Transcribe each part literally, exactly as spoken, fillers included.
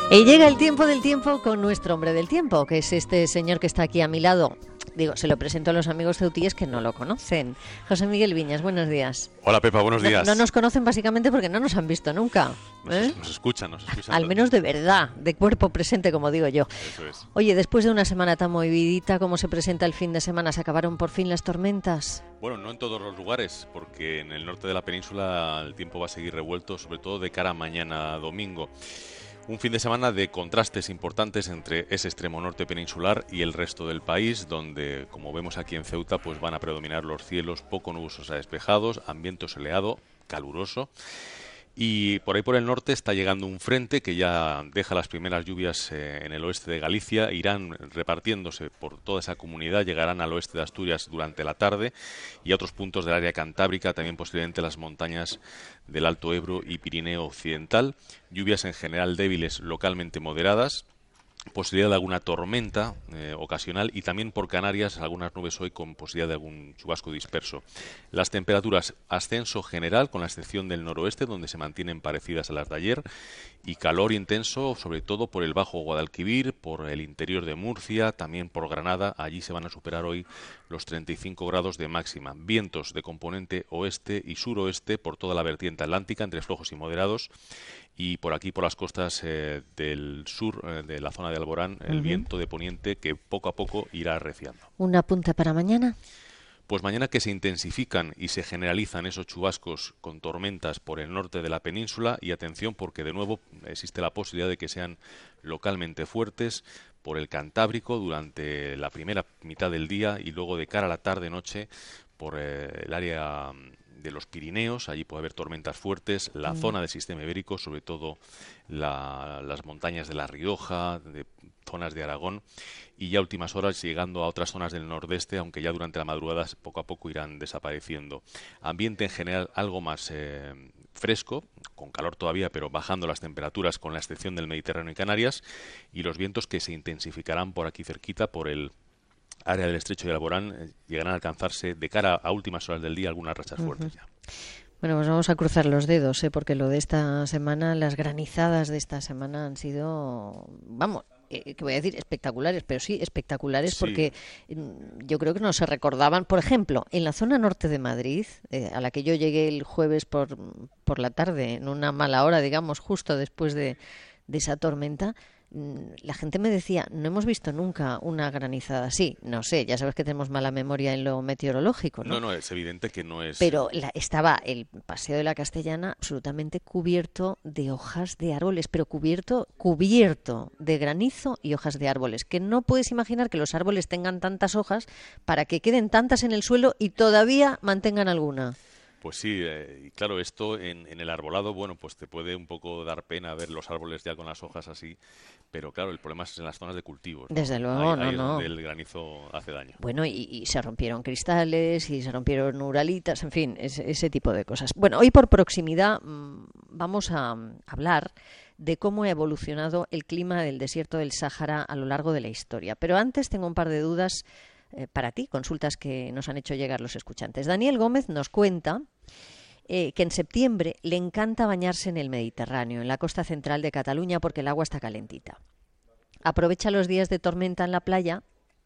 Y llega el tiempo del tiempo con nuestro hombre del tiempo, que es este señor que está aquí a mi lado. Digo, se lo presento a los amigos ceutíes que no lo conocen. José Miguel Viñas, buenos días. Hola Pepa, buenos días. No, no nos conocen básicamente porque no nos han visto nunca. ¿eh? Nos, nos escuchan, nos escuchan. Al menos de verdad, de cuerpo presente, como digo yo. Eso es. Oye, después de una semana tan movidita, ¿cómo se presenta el fin de semana? ¿Se acabaron por fin las tormentas? Bueno, no en todos los lugares, porque en el norte de la península el tiempo va a seguir revuelto, sobre todo de cara a mañana domingo. Un fin de semana de contrastes importantes entre ese extremo norte peninsular y el resto del país, donde, como vemos aquí en Ceuta, pues van a predominar los cielos poco nubosos a despejados, ambiente soleado, caluroso. Y por ahí por el norte está llegando un frente que ya deja las primeras lluvias eh, en el oeste de Galicia, irán repartiéndose por toda esa comunidad, llegarán al oeste de Asturias durante la tarde y a otros puntos del área cantábrica, también posiblemente las montañas del Alto Ebro y Pirineo Occidental. Lluvias en general débiles, localmente moderadas. Posibilidad de alguna tormenta eh, ocasional y también por Canarias algunas nubes hoy con posibilidad de algún chubasco disperso. Las temperaturas, ascenso general con la excepción del noroeste donde se mantienen parecidas a las de ayer y calor intenso sobre todo por el Bajo Guadalquivir, por el interior de Murcia, también por Granada. Allí se van a superar hoy los treinta y cinco grados de máxima. Vientos de componente oeste y suroeste por toda la vertiente atlántica entre flojos y moderados. Y por aquí, por las costas eh, del sur, eh, de la zona de Alborán, el uh-huh. viento de poniente que poco a poco irá arreciando. ¿Un apunte para mañana? Pues mañana que se intensifican y se generalizan esos chubascos con tormentas por el norte de la península y atención porque de nuevo existe la posibilidad de que sean localmente fuertes por el Cantábrico durante la primera mitad del día y luego de cara a la tarde-noche por eh, el área de los Pirineos, allí puede haber tormentas fuertes, la mm. zona del sistema ibérico, sobre todo la, las montañas de La Rioja, de zonas de Aragón, y ya últimas horas llegando a otras zonas del nordeste, aunque ya durante la madrugada poco a poco irán desapareciendo. Ambiente en general algo más eh, fresco, con calor todavía, pero bajando las temperaturas con la excepción del Mediterráneo y Canarias, y los vientos que se intensificarán por aquí cerquita, por el área del Estrecho de Alborán, eh, llegarán a alcanzarse de cara a últimas horas del día algunas rachas uh-huh. fuertes ya. Bueno, pues vamos a cruzar los dedos, ¿eh? Porque lo de esta semana, las granizadas de esta semana han sido, vamos, eh, que voy a decir espectaculares, pero sí espectaculares sí. Porque yo creo que no se recordaban. Por ejemplo, en la zona norte de Madrid, eh, a la que yo llegué el jueves por, por la tarde, en una mala hora, digamos, justo después de, de esa tormenta, la gente me decía, no hemos visto nunca una granizada así. No sé, ya sabes que tenemos mala memoria en lo meteorológico, ¿no? No, no, es evidente que no es... Pero la, estaba el Paseo de la Castellana absolutamente cubierto de hojas de árboles, pero cubierto, cubierto de granizo y hojas de árboles, que no puedes imaginar que los árboles tengan tantas hojas para que queden tantas en el suelo y todavía mantengan alguna. Pues sí, eh, y claro, esto en, en el arbolado, bueno, pues te puede un poco dar pena ver los árboles ya con las hojas así, pero claro, el problema es en las zonas de cultivos, ¿no? Desde luego, ahí, no, ahí es no. donde el granizo hace daño. Bueno, y, y se rompieron cristales y se rompieron uralitas, en fin, ese, ese tipo de cosas. Bueno, hoy por proximidad mmm, vamos a hablar de cómo ha evolucionado el clima del desierto del Sáhara a lo largo de la historia. Pero antes tengo un par de dudas eh, para ti, consultas que nos han hecho llegar los escuchantes. Daniel Gómez nos cuenta eh, que en septiembre le encanta bañarse en el Mediterráneo, en la costa central de Cataluña, porque el agua está calentita. Aprovecha los días de tormenta en la playa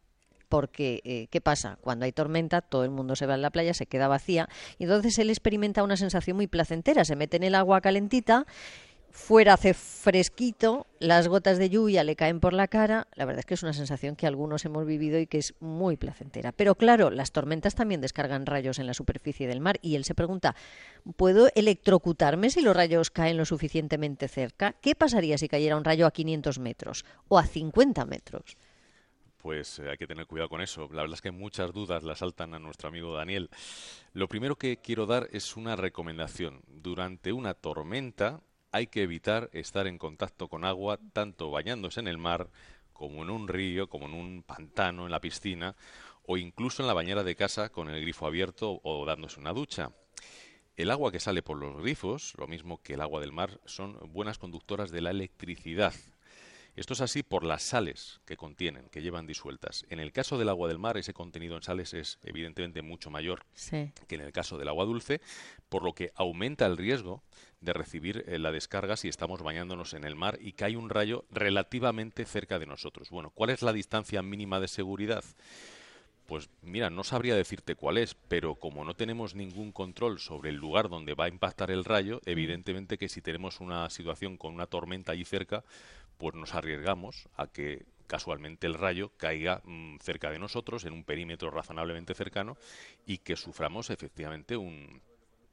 porque, eh, ¿qué pasa? Cuando hay tormenta, todo el mundo se va a la playa, se queda vacía, y entonces él experimenta una sensación muy placentera. Se mete en el agua calentita, fuera hace fresquito, las gotas de lluvia le caen por la cara. La verdad es que es una sensación que algunos hemos vivido y que es muy placentera. Pero claro, las tormentas también descargan rayos en la superficie del mar y él se pregunta, ¿puedo electrocutarme si los rayos caen lo suficientemente cerca? ¿Qué pasaría si cayera un rayo a quinientos metros o a cincuenta metros? Pues eh, hay que tener cuidado con eso. La verdad es que muchas dudas le asaltan a nuestro amigo Daniel. Lo primero que quiero dar es una recomendación. Durante una tormenta hay que evitar estar en contacto con agua, tanto bañándose en el mar, como en un río, como en un pantano, en la piscina, o incluso en la bañera de casa con el grifo abierto o dándose una ducha. El agua que sale por los grifos, lo mismo que el agua del mar, son buenas conductoras de la electricidad. Esto es así por las sales que contienen, que llevan disueltas. En el caso del agua del mar, ese contenido en sales es evidentemente mucho mayor sí. que en el caso del agua dulce, por lo que aumenta el riesgo de recibir eh, la descarga si estamos bañándonos en el mar y cae un rayo relativamente cerca de nosotros. Bueno, ¿cuál es la distancia mínima de seguridad? Pues mira, no sabría decirte cuál es, pero como no tenemos ningún control sobre el lugar donde va a impactar el rayo, evidentemente que si tenemos una situación con una tormenta allí cerca, pues nos arriesgamos a que casualmente el rayo caiga mmm, cerca de nosotros, en un perímetro razonablemente cercano, y que suframos efectivamente un...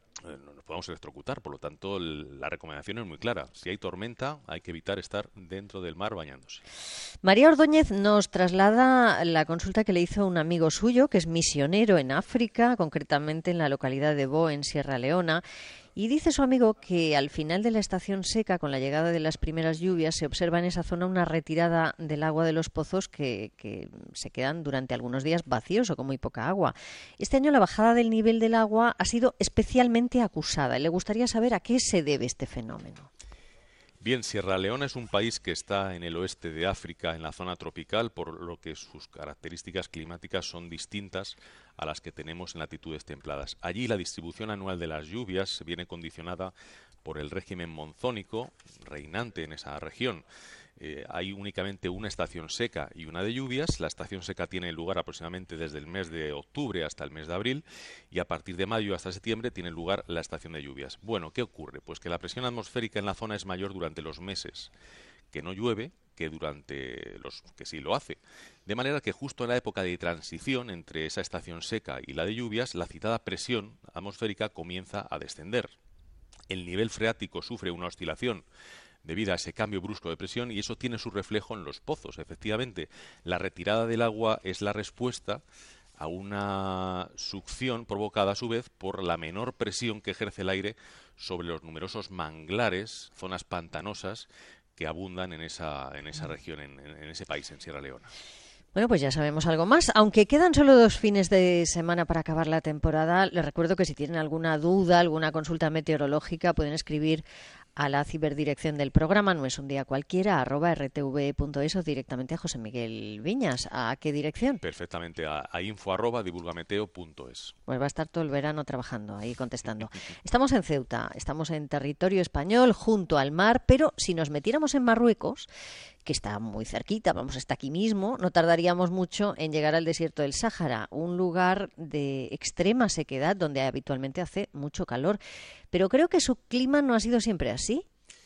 nos podemos electrocutar. Por lo tanto, la recomendación es muy clara. Si hay tormenta, hay que evitar estar dentro del mar bañándose. María Ordóñez nos traslada la consulta que le hizo un amigo suyo, que es misionero en África, concretamente en la localidad de Bo, en Sierra Leona. Y dice su amigo que al final de la estación seca, con la llegada de las primeras lluvias, se observa en esa zona una retirada del agua de los pozos que, que se quedan durante algunos días vacíos o con muy poca agua. Este año la bajada del nivel del agua ha sido especialmente acusada. Le gustaría saber a qué se debe este fenómeno. Bien, Sierra Leona es un país que está en el oeste de África, en la zona tropical, por lo que sus características climáticas son distintas a las que tenemos en latitudes templadas. Allí la distribución anual de las lluvias viene condicionada por el régimen monzónico reinante en esa región. Eh, hay únicamente una estación seca y una de lluvias. La estación seca tiene lugar aproximadamente desde el mes de octubre hasta el mes de abril y a partir de mayo hasta septiembre tiene lugar la estación de lluvias. Bueno, ¿qué ocurre? Pues que la presión atmosférica en la zona es mayor durante los meses que no llueve que durante los que sí lo hace. De manera que justo en la época de transición entre esa estación seca y la de lluvias, la citada presión atmosférica comienza a descender. El nivel freático sufre una oscilación debido a ese cambio brusco de presión y eso tiene su reflejo en los pozos. Efectivamente, la retirada del agua es la respuesta a una succión provocada a su vez por la menor presión que ejerce el aire sobre los numerosos manglares, zonas pantanosas que abundan en esa, en esa región, en, en ese país, en Sierra Leona. Bueno, pues ya sabemos algo más. Aunque quedan solo dos fines de semana para acabar la temporada, les recuerdo que si tienen alguna duda, alguna consulta meteorológica, pueden escribir a la ciberdirección del programa, no es un día cualquiera, arroba r t v punto es o directamente a José Miguel Viñas. ¿A qué dirección? Perfectamente, a, a info arroba divulgameteo punto es. Pues va a estar todo el verano trabajando ahí, contestando. Estamos en Ceuta, estamos en territorio español, junto al mar, pero si nos metiéramos en Marruecos, que está muy cerquita, vamos, está aquí mismo, no tardaríamos mucho en llegar al desierto del Sáhara, un lugar de extrema sequedad donde habitualmente hace mucho calor. Pero creo que su clima no ha sido siempre así.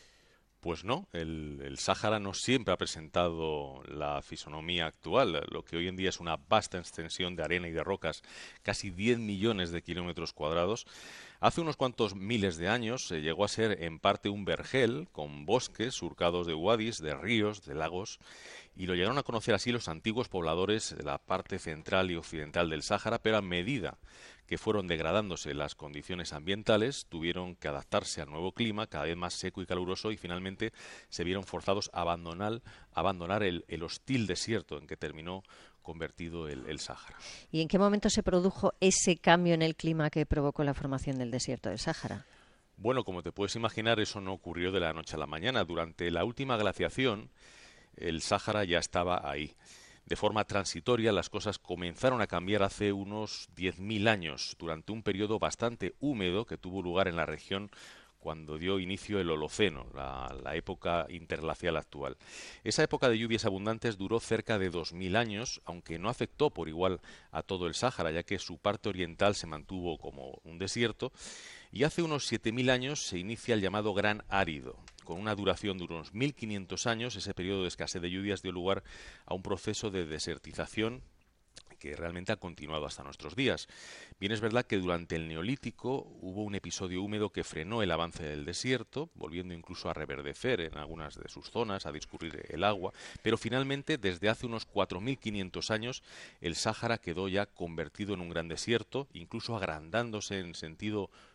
Pues no, el, el Sáhara no siempre ha presentado la fisonomía actual. Lo que hoy en día es una vasta extensión de arena y de rocas, casi diez millones de kilómetros cuadrados. Hace unos cuantos miles de años se llegó a ser en parte un vergel con bosques surcados de wadis, de ríos, de lagos, y lo llegaron a conocer así los antiguos pobladores de la parte central y occidental del Sáhara, pero a medida que fueron degradándose las condiciones ambientales, tuvieron que adaptarse al nuevo clima, cada vez más seco y caluroso, y finalmente se vieron forzados a abandonar, a abandonar el, el hostil desierto en que terminó convertido el, el Sáhara. ¿Y en qué momento se produjo ese cambio en el clima que provocó la formación del desierto del Sáhara? Bueno, como te puedes imaginar, eso no ocurrió de la noche a la mañana. Durante la última glaciación, el Sáhara ya estaba ahí. De forma transitoria, las cosas comenzaron a cambiar hace unos diez mil años, durante un periodo bastante húmedo que tuvo lugar en la región cuando dio inicio el Holoceno, la, la época interglacial actual. Esa época de lluvias abundantes duró cerca de dos mil años, aunque no afectó por igual a todo el Sáhara, ya que su parte oriental se mantuvo como un desierto, y hace unos siete mil años se inicia el llamado Gran Árido. Con una duración de unos mil quinientos años, ese periodo de escasez de lluvias dio lugar a un proceso de desertización que realmente ha continuado hasta nuestros días. Bien, es verdad que durante el Neolítico hubo un episodio húmedo que frenó el avance del desierto, volviendo incluso a reverdecer en algunas de sus zonas, a discurrir el agua, pero finalmente desde hace unos cuatro mil quinientos años el Sáhara quedó ya convertido en un gran desierto, incluso agrandándose en sentido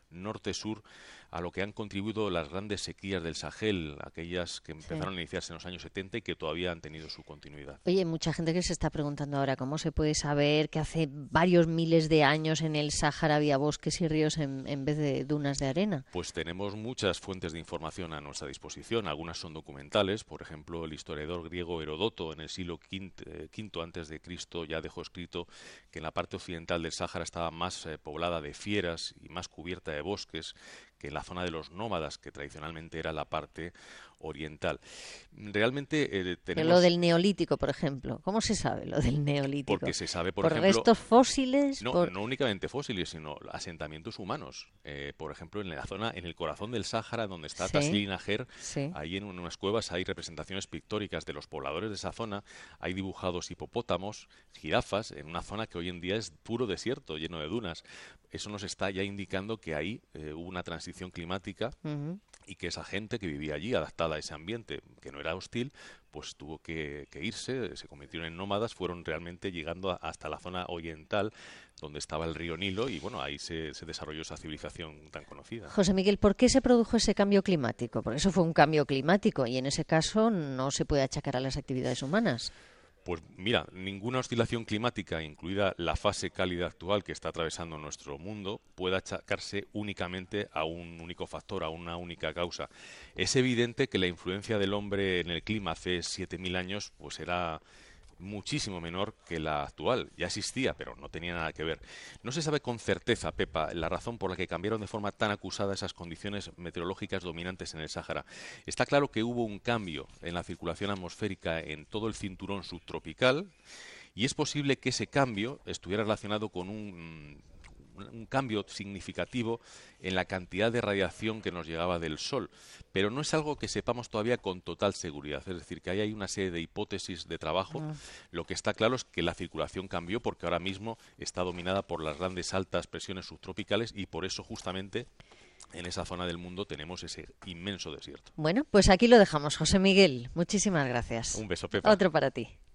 norte-sur, a lo que han contribuido las grandes sequías del Sahel, aquellas que empezaron sí. a iniciarse en los años setenta y que todavía han tenido su continuidad. Oye, mucha gente que se está preguntando ahora cómo se puede saber que hace varios miles de años en el Sáhara había bosques y ríos en, en vez de dunas de arena. Pues tenemos muchas fuentes de información a nuestra disposición. Algunas son documentales. Por ejemplo, el historiador griego Heródoto en el siglo quinto antes de Cristo ya dejó escrito que en la parte occidental del Sáhara estaba más eh, poblada de fieras y más cubierta de bosques que en la zona de los nómadas, que tradicionalmente era la parte oriental. Realmente eh, tenemos... Pero lo del neolítico, por ejemplo, ¿cómo se sabe lo del neolítico? Porque se sabe, por, ¿Por ejemplo... restos fósiles? No, por... no únicamente fósiles, sino asentamientos humanos. Eh, por ejemplo, en la zona, en el corazón del Sáhara, donde está sí, Taslil Najer, sí. ahí en unas cuevas hay representaciones pictóricas de los pobladores de esa zona, hay dibujados hipopótamos, jirafas, en una zona que hoy en día es puro desierto, lleno de dunas. Eso nos está ya indicando que ahí eh, hubo una transición climática uh-huh. y que esa gente que vivía allí, adaptada a ese ambiente, que no era hostil, pues tuvo que, que irse, se convirtieron en nómadas, fueron realmente llegando a, hasta la zona oriental, donde estaba el río Nilo, y bueno, ahí se, se desarrolló esa civilización tan conocida. José Miguel, ¿por qué se produjo ese cambio climático? Porque eso fue un cambio climático, y en ese caso no se puede achacar a las actividades humanas. Pues mira, ninguna oscilación climática, incluida la fase cálida actual que está atravesando nuestro mundo, puede achacarse únicamente a un único factor, a una única causa. Es evidente que la influencia del hombre en el clima hace siete mil años pues era muchísimo menor que la actual. Ya existía, pero no tenía nada que ver. No se sabe con certeza, Pepa, la razón por la que cambiaron de forma tan acusada esas condiciones meteorológicas dominantes en el Sáhara. Está claro que hubo un cambio en la circulación atmosférica en todo el cinturón subtropical, y es posible que ese cambio estuviera relacionado con un... un cambio significativo en la cantidad de radiación que nos llegaba del Sol, pero no es algo que sepamos todavía con total seguridad, es decir, que ahí hay una serie de hipótesis de trabajo. Uh. Lo que está claro es que la circulación cambió porque ahora mismo está dominada por las grandes altas presiones subtropicales y por eso justamente en esa zona del mundo tenemos ese inmenso desierto. Bueno, pues aquí lo dejamos, José Miguel. Muchísimas gracias. Un beso, Pepa. Otro para ti.